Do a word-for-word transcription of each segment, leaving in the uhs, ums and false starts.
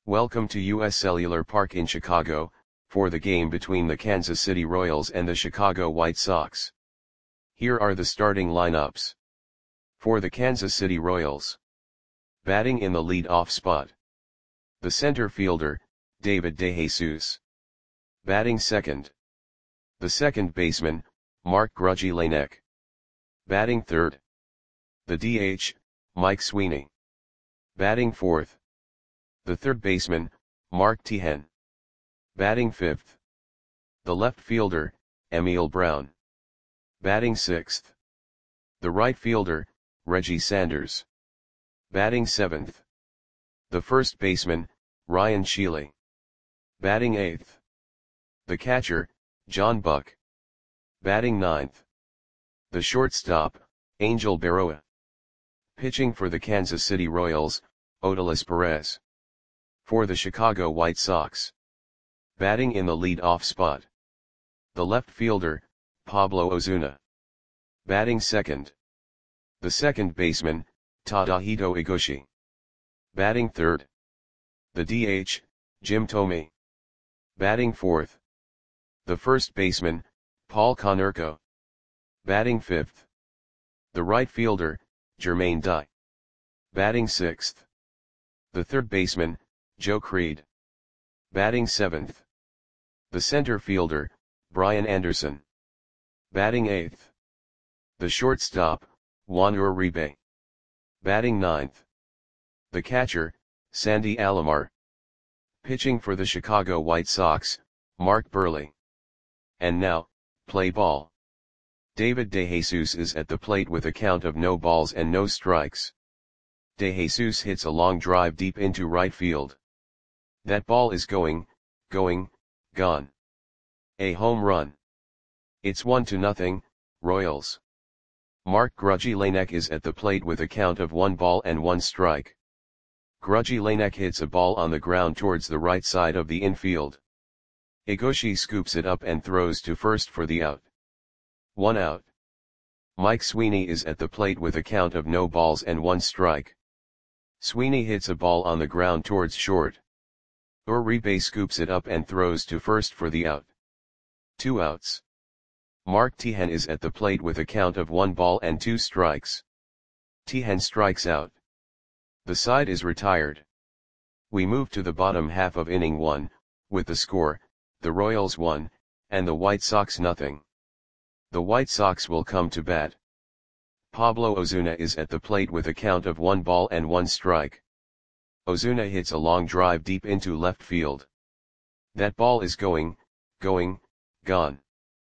Welcome to U S Cellular Park in Chicago, for the game between the Kansas City Royals and the Chicago White Sox. Here are the starting lineups. For the Kansas City Royals. Batting in the lead-off spot. The center fielder, David DeJesus. Batting second. The second baseman, Mark Grudgy Lanek. Batting third. The D H, Mike Sweeney. Batting fourth. The third baseman, Mark Teahen. Batting fifth. The left fielder, Emil Brown. Batting sixth. The right fielder, Reggie Sanders. Batting seventh. The first baseman, Ryan Sheely. Batting eighth. The catcher, John Buck. Batting ninth. The shortstop, Angel Berroa. Pitching for the Kansas City Royals, Odalis Perez. For the Chicago White Sox. Batting in the lead-off spot. The left fielder, Pablo Ozuna. Batting second. The second baseman, Tadahito Iguchi. Batting third. The D H, Jim Thome. Batting fourth. The first baseman, Paul Konerko. Batting fifth. The right fielder, Jermaine Dye. Batting sixth. The third baseman, Joe Creed. Batting seventh. The center fielder, Brian Anderson. Batting eighth. The shortstop, Juan Uribe. Batting ninth. The catcher, Sandy Alomar. Pitching for the Chicago White Sox, Mark Buehrle. And now, play ball. David DeJesus is at the plate with a count of no balls and no strikes. DeJesus hits a long drive deep into right field. That ball is going, going, gone. A home run. It's one to nothing, Royals. Mark Grudgy Lanek is at the plate with a count of one ball and one strike. Grudgy Lanek hits a ball on the ground towards the right side of the infield. Iguchi scoops it up and throws to first for the out. One out. Mike Sweeney is at the plate with a count of no balls and one strike. Sweeney hits a ball on the ground towards short. Uribe scoops it up and throws to first for the out. Two outs. Mark Teahen is at the plate with a count of one ball and two strikes. Teahen strikes out. The side is retired. We move to the bottom half of inning one, with the score, the Royals one, and the White Sox nothing. The White Sox will come to bat. Pablo Ozuna is at the plate with a count of one ball and one strike. Ozuna hits a long drive deep into left field. That ball is going, going, gone.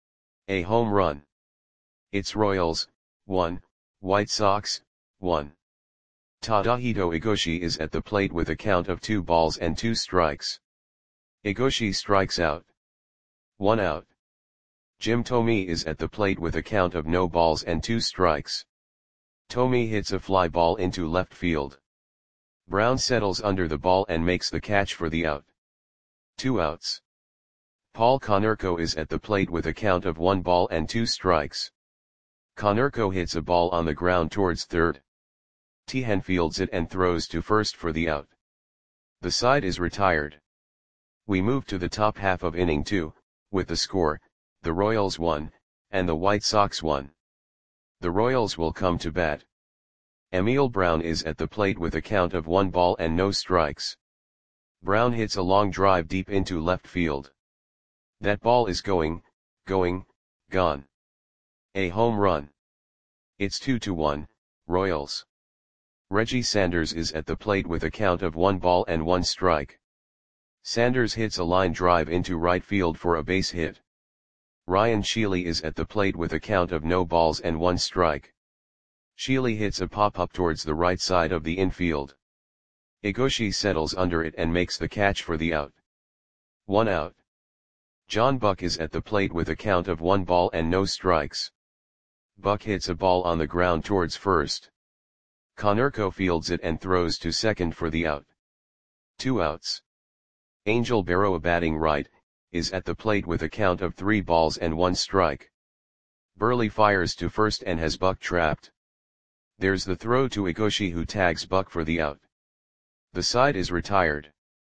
A home run. It's Royals, one, White Sox, one. Tadahito Iguchi is at the plate with a count of two balls and two strikes. Iguchi strikes out. One out. Jim Thome is at the plate with a count of no balls and two strikes. Thome hits a fly ball into left field. Brown settles under the ball and makes the catch for the out. Two outs. Paul Konerko is at the plate with a count of one ball and two strikes. Konerko hits a ball on the ground towards third. Teahen fields it and throws to first for the out. The side is retired. We move to the top half of inning two, with the score, the Royals one, and the White Sox one. The Royals will come to bat. Emil Brown is at the plate with a count of one ball and no strikes. Brown hits a long drive deep into left field. That ball is going, going, gone. A home run. It's two to one, Royals. Reggie Sanders is at the plate with a count of one ball and one strike. Sanders hits a line drive into right field for a base hit. Ryan Sheely is at the plate with a count of no balls and one strike. Sheely hits a pop-up towards the right side of the infield. Iguchi settles under it and makes the catch for the out. One out. John Buck is at the plate with a count of one ball and no strikes. Buck hits a ball on the ground towards first. Konerko fields it and throws to second for the out. Two outs. Angel Berroa, batting right, is at the plate with a count of three balls and one strike. Buehrle fires to first and has Buck trapped. There's the throw to Iguchi, who tags Buck for the out. The side is retired.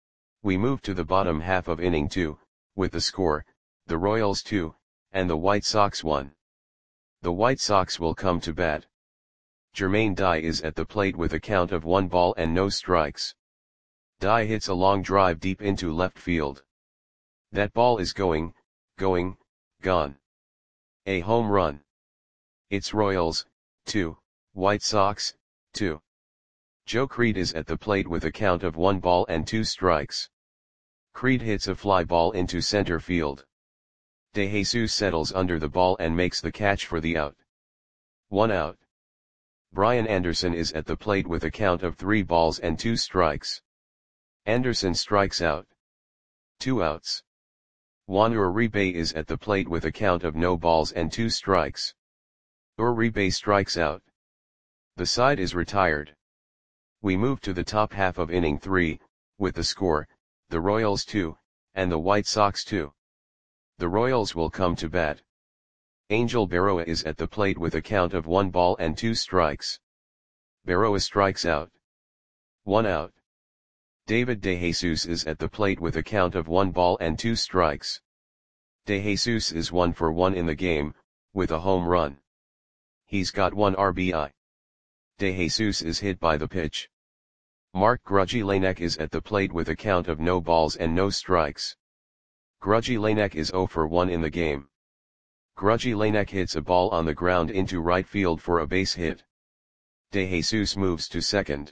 We move to the bottom half of inning two, with the score, the Royals two, and the White Sox one. The White Sox will come to bat. Jermaine Dye is at the plate with a count of one ball and no strikes. Dye hits a long drive deep into left field. That ball is going, going, gone. A home run. It's Royals, two, White Sox, two. Joe Creed is at the plate with a count of one ball and two strikes. Creed hits a fly ball into center field. De Jesus settles under the ball and makes the catch for the out. One out. Brian Anderson is at the plate with a count of three balls and two strikes. Anderson strikes out. Two outs. Juan Uribe is at the plate with a count of no balls and two strikes. Uribe strikes out. The side is retired. We move to the top half of inning three, with the score, the Royals two, and the White Sox two. The Royals will come to bat. Angel Berroa is at the plate with a count of one ball and two strikes. Berroa strikes out. One out. David De Jesus is at the plate with a count of one ball and two strikes. De Jesus is one for one in the game, with a home run. He's got one R B I. De Jesus is hit by the pitch. Mark Grudzielanek is at the plate with a count of no balls and no strikes. Grudzielanek is zero for one in the game. Grudzielanek hits a ball on the ground into right field for a base hit. De Jesus moves to second.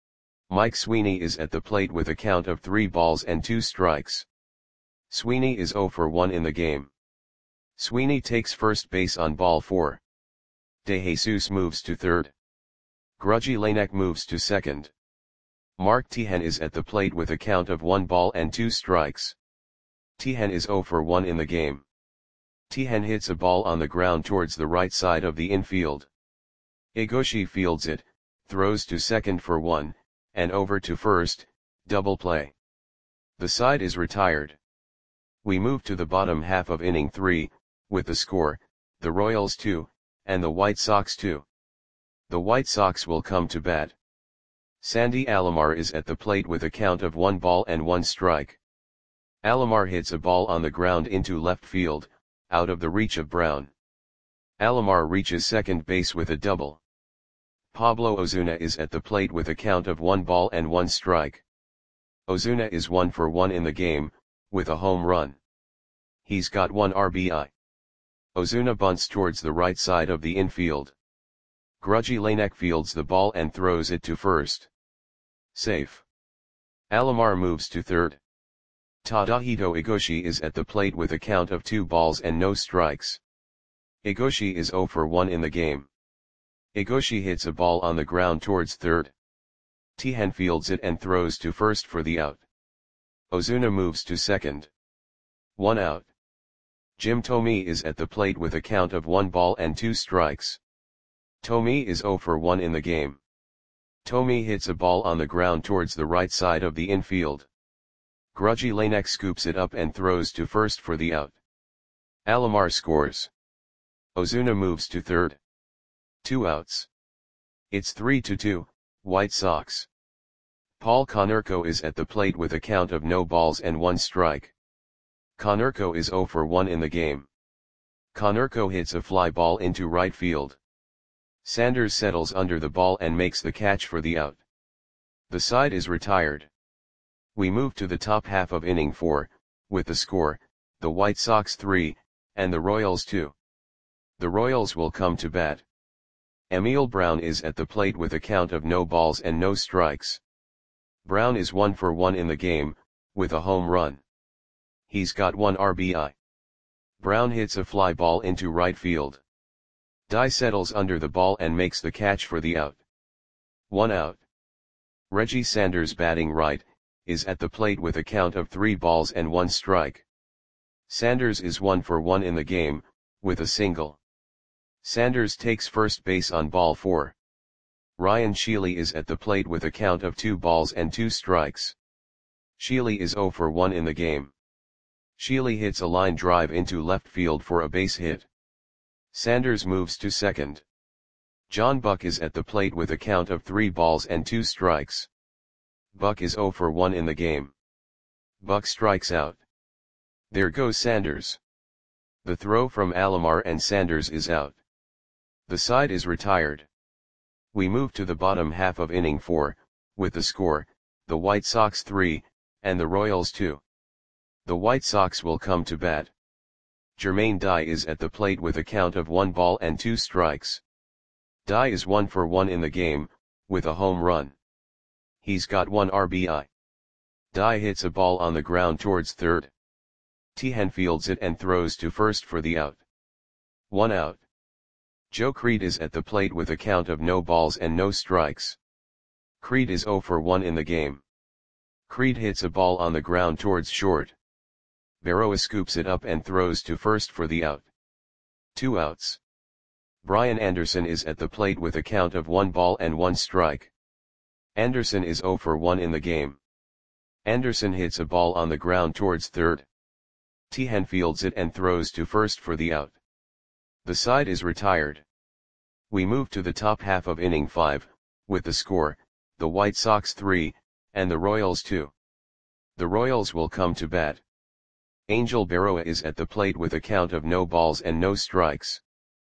Mike Sweeney is at the plate with a count of three balls and two strikes. Sweeney is zero for one in the game. Sweeney takes first base on ball four. De Jesus moves to third. Grudzielanek moves to second. Mark Teahen is at the plate with a count of one ball and two strikes. Teahen is zero for one in the game. Teahen hits a ball on the ground towards the right side of the infield. Egoshi fields it, throws to second for one, and over to first, double play. The side is retired. We move to the bottom half of inning three, with the score, the Royals two, and the White Sox two. The White Sox will come to bat. Sandy Alomar is at the plate with a count of one ball and one strike. Alomar hits a ball on the ground into left field, out of the reach of Brown. Alomar reaches second base with a double. Pablo Ozuna is at the plate with a count of one ball and one strike. Ozuna is one for one in the game, with a home run. He's got one R B I. Ozuna bunts towards the right side of the infield. Grudzielanek fields the ball and throws it to first. Safe. Alomar moves to third. Tadahito Egoshi is at the plate with a count of two balls and no strikes. Egoshi is zero for one in the game. Egoshi hits a ball on the ground towards third. Teahen fields it and throws to first for the out. Ozuna moves to second. One out. Jim Thome is at the plate with a count of one ball and two strikes. Thome is zero for one in the game. Thome hits a ball on the ground towards the right side of the infield. Grudzielanek scoops it up and throws to first for the out. Alomar scores. Ozuna moves to third. Two outs. It's three to two, White Sox. Paul Konerko is at the plate with a count of no balls and one strike. Konerko is zero for one in the game. Konerko hits a fly ball into right field. Sanders settles under the ball and makes the catch for the out. The side is retired. We move to the top half of inning four, with the score, the White Sox three, and the Royals two. The Royals will come to bat. Emil Brown is at the plate with a count of no balls and no strikes. Brown is one for one in the game, with a home run. He's got one R B I. Brown hits a fly ball into right field. Dye settles under the ball and makes the catch for the out. One out. Reggie Sanders, batting right, is at the plate with a count of three balls and one strike. Sanders is one for one in the game, with a single. Sanders takes first base on ball four. Ryan Sheely is at the plate with a count of two balls and two strikes. Sheely is zero for one in the game. Sheely hits a line drive into left field for a base hit. Sanders moves to second. John Buck is at the plate with a count of three balls and two strikes. Buck is zero for one in the game. Buck strikes out. There goes Sanders. The throw from Alomar and Sanders is out. The side is retired. We move to the bottom half of inning four, with the score, the White Sox three, and the Royals two. The White Sox will come to bat. Jermaine Dye is at the plate with a count of one ball and two strikes. Dye is one for one in the game, with a home run. He's got one R B I. Dye hits a ball on the ground towards third. Tehan fields it and throws to first for the out. One out. Joe Creed is at the plate with a count of no balls and no strikes. Creed is zero for one in the game. Creed hits a ball on the ground towards short. Berroa scoops it up and throws to first for the out. Two outs. Brian Anderson is at the plate with a count of one ball and one strike. Anderson is zero for one in the game. Anderson hits a ball on the ground towards third. Tehan fields it and throws to first for the out. The side is retired. We move to the top half of inning five, with the score, the White Sox three, and the Royals two. The Royals will come to bat. Angel Berroa is at the plate with a count of no balls and no strikes.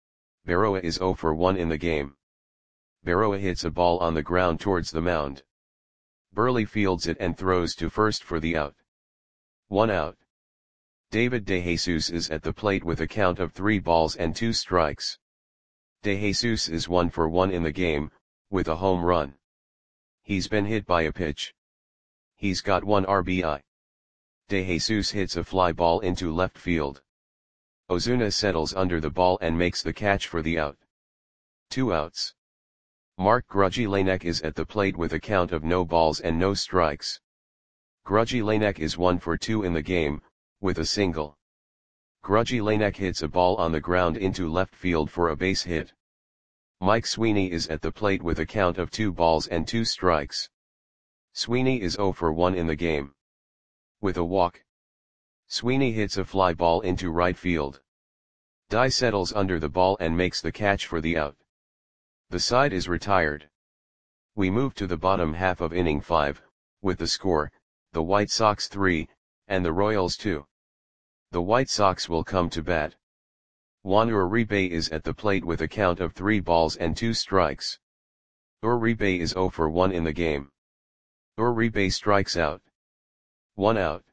Berroa is zero for one in the game. Berroa hits a ball on the ground towards the mound. Burley fields it and throws to first for the out. One out. David DeJesus is at the plate with a count of three balls and two strikes. DeJesus is one for one in the game, with a home run. He's been hit by a pitch. He's got one R B I. DeJesus hits a fly ball into left field. Ozuna settles under the ball and makes the catch for the out. Two outs. Mark Grudzielanek is at the plate with a count of no balls and no strikes. Grudzielanek is one for two in the game, with a single. Grudzielanek hits a ball on the ground into left field for a base hit. Mike Sweeney is at the plate with a count of two balls and two strikes. Sweeney is zero for one in the game. With a walk. Sweeney hits a fly ball into right field. Dye settles under the ball and makes the catch for the out. The side is retired. We move to the bottom half of inning five, with the score, the White Sox three, and the Royals two. The White Sox will come to bat. Juan Uribe is at the plate with a count of three balls and two strikes. Uribe is zero for one in the game. Uribe strikes out. One out.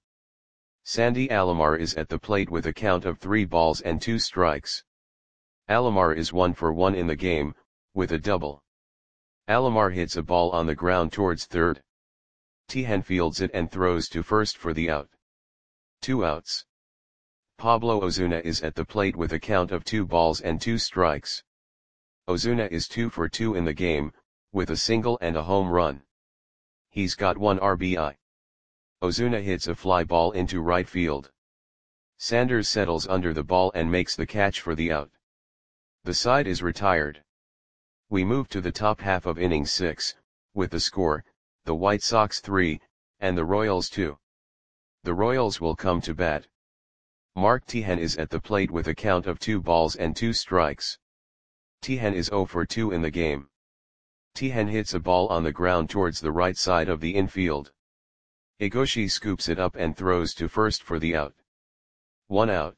Sandy Alomar is at the plate with a count of three balls and two strikes. Alomar is one for one in the game, with a double. Alomar hits a ball on the ground towards third. Tehan fields it and throws to first for the out. Two outs. Pablo Ozuna is at the plate with a count of two balls and two strikes. Ozuna is two for two in the game, with a single and a home run. He's got one R B I. Ozuna hits a fly ball into right field. Sanders settles under the ball and makes the catch for the out. The side is retired. We move to the top half of inning six, with the score, the White Sox three, and the Royals two. The Royals will come to bat. Mark Tehan is at the plate with a count of two balls and two strikes. Tehan is zero for two in the game. Tehan hits a ball on the ground towards the right side of the infield. Higoshi scoops it up and throws to first for the out. One out.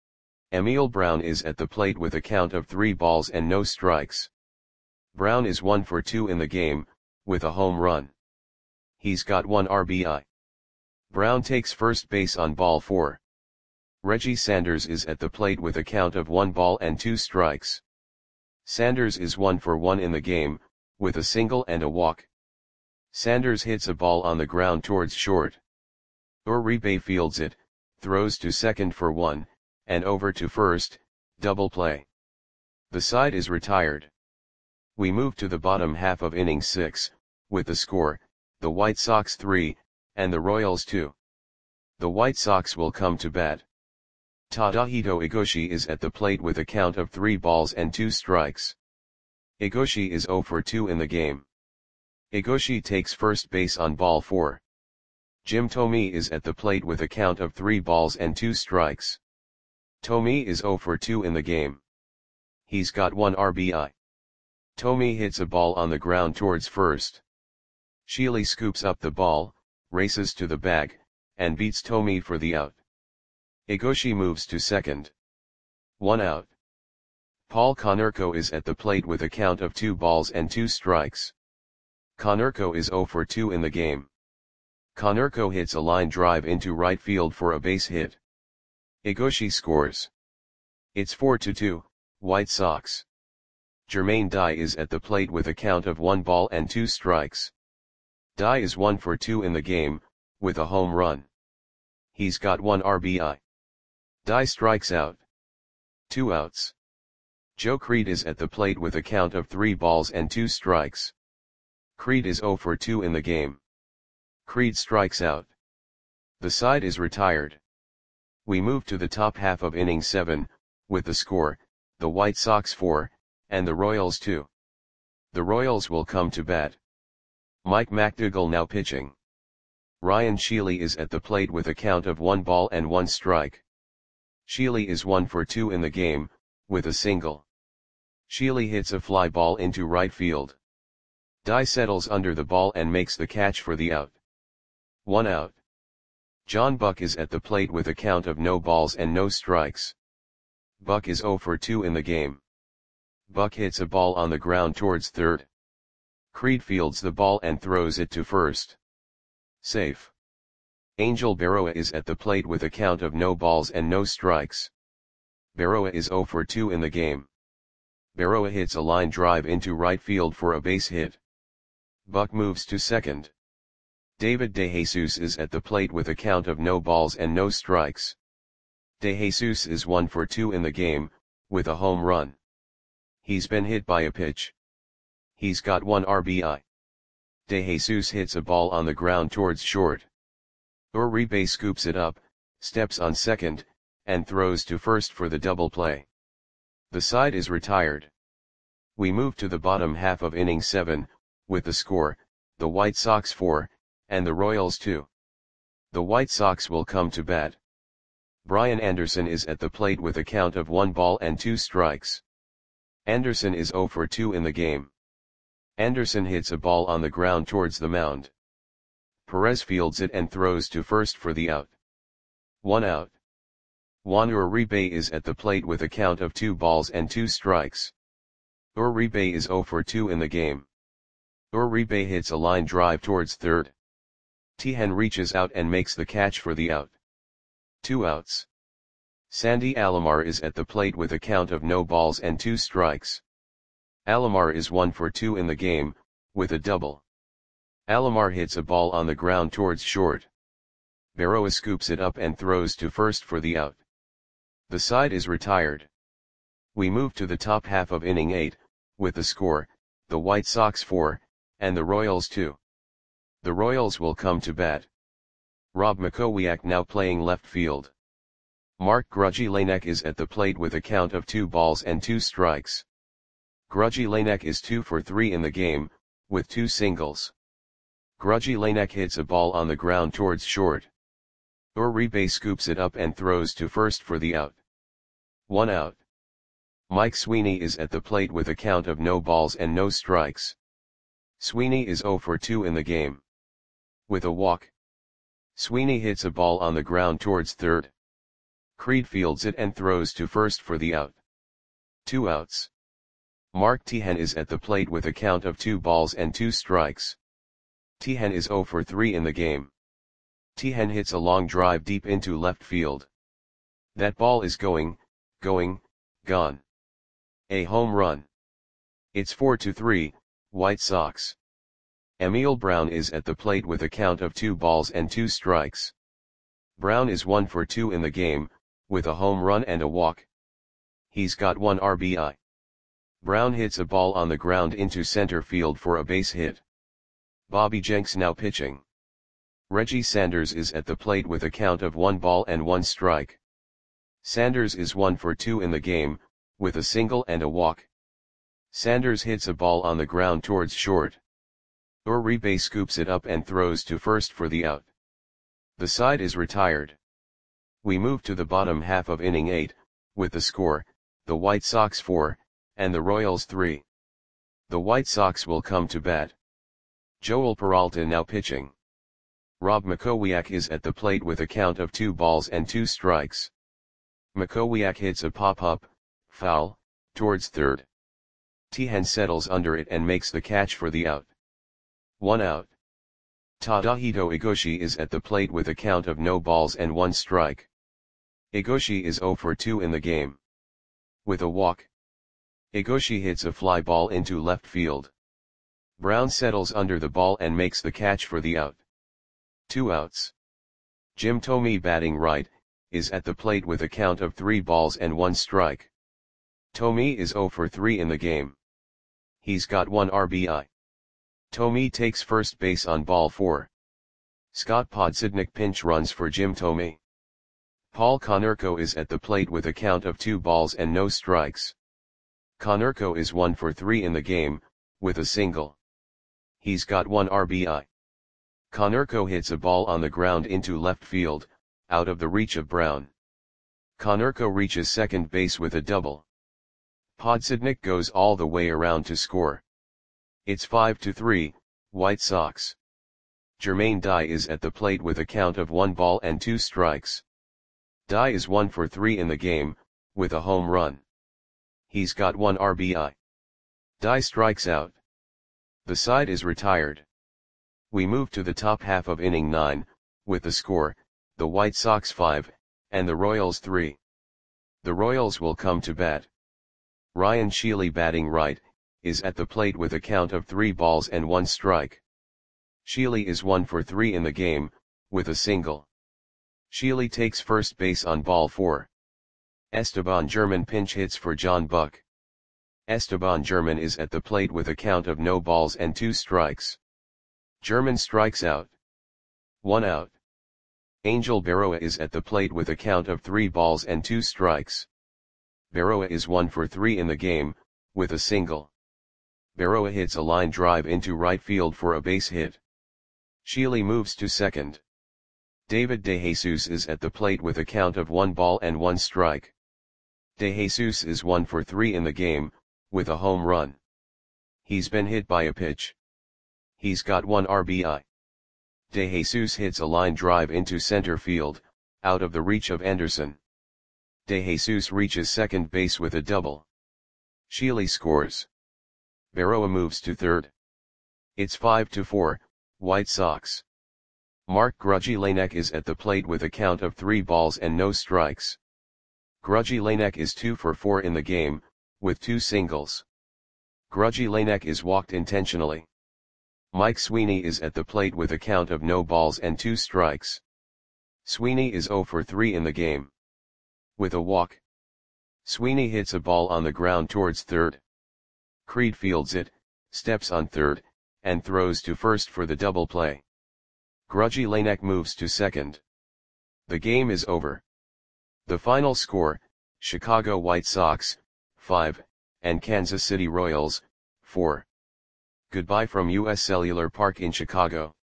Emil Brown is at the plate with a count of three balls and no strikes. Brown is one for two in the game, with a home run. He's got one R B I. Brown takes first base on ball four. Reggie Sanders is at the plate with a count of one ball and two strikes. Sanders is one for one in the game, with a single and a walk. Sanders hits a ball on the ground towards short. Uribe fields it, throws to second for one, and over to first, double play. The side is retired. We move to the bottom half of inning six, with the score, the White Sox three, and the Royals two. The White Sox will come to bat. Tadahito Higoshi is at the plate with a count of three balls and two strikes. Higoshi is zero for two in the game. Higoshi takes first base on ball four. Jim Thome is at the plate with a count of three balls and two strikes. Thome is zero for two in the game. He's got one R B I. Thome hits a ball on the ground towards first. Sheely scoops up the ball, races to the bag, and beats Tomei for the out. Egoshi moves to second. One out. Paul Konerko is at the plate with a count of two balls and two strikes. Konerko is zero for two in the game. Konerko hits a line drive into right field for a base hit. Egoshi scores. It's four to two, White Sox. Jermaine Dye is at the plate with a count of one ball and two strikes. Dye is one for two in the game, with a home run. He's got one R B I. Dye strikes out. Two outs. Joe Creed is at the plate with a count of three balls and two strikes. Creed is zero for two in the game. Creed strikes out. The side is retired. We move to the top half of inning seven, with the score, the White Sox four, and the Royals two. The Royals will come to bat. Mike McDougall now pitching. Ryan Sheely is at the plate with a count of one ball and one strike. Sheely is one for two in the game, with a single. Sheely hits a fly ball into right field. Dye settles under the ball and makes the catch for the out. One out. John Buck is at the plate with a count of no balls and no strikes. Buck is zero for two in the game. Buck hits a ball on the ground towards third. Creed fields the ball and throws it to first. Safe. Angel Berroa is at the plate with a count of no balls and no strikes. Berroa is zero for two in the game. Berroa hits a line drive into right field for a base hit. Buck moves to second. David DeJesus is at the plate with a count of no balls and no strikes. DeJesus is one for two in the game, with a home run. He's been hit by a pitch. He's got one R B I. DeJesus hits a ball on the ground towards short. Uribe scoops it up, steps on second, and throws to first for the double play. The side is retired. We move to the bottom half of inning seven, with the score, the White Sox four, and the Royals two. The White Sox will come to bat. Brian Anderson is at the plate with a count of one ball and two strikes. Anderson is zero for two in the game. Anderson hits a ball on the ground towards the mound. Perez fields it and throws to first for the out. One out. Juan Uribe is at the plate with a count of two balls and two strikes. Uribe is zero for two in the game. Uribe hits a line drive towards third. Tejan reaches out and makes the catch for the out. Two outs. Sandy Alomar is at the plate with a count of no balls and two strikes. Alomar is one for two in the game, with a double. Alomar hits a ball on the ground towards short. Berroa scoops it up and throws to first for the out. The side is retired. We move to the top half of inning eight, with the score, the White Sox four, and the Royals two. The Royals will come to bat. Rob Makowiak now playing left field. Mark Grudzielanek is at the plate with a count of two balls and two strikes. Grudzielanek is two for three in the game, with two singles. Grudzielanek hits a ball on the ground towards short. Uribe scoops it up and throws to first for the out. One out. Mike Sweeney is at the plate with a count of no balls and no strikes. Sweeney is zero for two in the game. With a walk. Sweeney hits a ball on the ground towards third. Creed fields it and throws to first for the out. Two outs. Mark Tejan is at the plate with a count of two balls and two strikes. Tejan is zero for three in the game. Tejan hits a long drive deep into left field. That ball is going, going, gone. A home run. It's four to three, White Sox. Emil Brown is at the plate with a count of two balls and two strikes. Brown is one for two in the game, with a home run and a walk. He's got one R B I. Brown hits a ball on the ground into center field for a base hit. Bobby Jenks now pitching. Reggie Sanders is at the plate with a count of one ball and one strike. Sanders is one for two in the game, with a single and a walk. Sanders hits a ball on the ground towards short. Uribe scoops it up and throws to first for the out. The side is retired. We move to the bottom half of inning eight, with the score, the White Sox four, and the Royals three. The White Sox will come to bat. Joel Peralta now pitching. Rob Makowiak is at the plate with a count of two balls and two strikes. Makowiak hits a pop-up, foul, towards third. Tehan settles under it and makes the catch for the out. One out. Tadahito Igoshi is at the plate with a count of no balls and one strike. Igoshi is zero for two in the game. With a walk, Igoshi hits a fly ball into left field. Brown settles under the ball and makes the catch for the out. Two outs. Jim Thome, batting right, is at the plate with a count of three balls and one strike. Thome is zero for three in the game. He's got one R B I. Thome takes first base on ball four. Scott Podsednik pinch runs for Jim Thome. Paul Konerko is at the plate with a count of two balls and no strikes. Konerko is one for three in the game, with a single. He's got one R B I. Konerko hits a ball on the ground into left field, out of the reach of Brown. Konerko reaches second base with a double. Podsednik goes all the way around to score. It's five to three, White Sox. Jermaine Dye is at the plate with a count of one ball and two strikes. Dye is one for three in the game, with a home run. He's got one R B I. Dye strikes out. The side is retired. We move to the top half of inning nine, with the score, the White Sox five, and the Royals three. The Royals will come to bat. Ryan Sheely, batting right, is at the plate with a count of three balls and one strike. Sheely is one for three in the game, with a single. Sheely takes first base on ball four. Esteban German pinch hits for John Buck. Esteban German is at the plate with a count of no balls and two strikes. German strikes out. One out. Angel Berroa is at the plate with a count of three balls and two strikes. Berroa is one for three in the game, with a single. Berroa hits a line drive into right field for a base hit. Sheely moves to second. David DeJesus is at the plate with a count of one ball and one strike. DeJesus is one for three in the game, with a home run. He's been hit by a pitch. He's got one R B I. DeJesus hits a line drive into center field, out of the reach of Anderson. DeJesus reaches second base with a double. Sheely scores. Berroa moves to third. It's five to four, White Sox. Mark Grudzielanek is at the plate with a count of three balls and no strikes. Grudzielanek is two for four in the game, with two singles. Grudzielanek is walked intentionally. Mike Sweeney is at the plate with a count of no balls and two strikes. Sweeney is zero for three in the game. With a walk, Sweeney hits a ball on the ground towards third. Creed fields it, steps on third, and throws to first for the double play. Grudzielanek moves to second. The game is over. The final score, Chicago White Sox, five, and Kansas City Royals, four. Goodbye from U S Cellular Park in Chicago.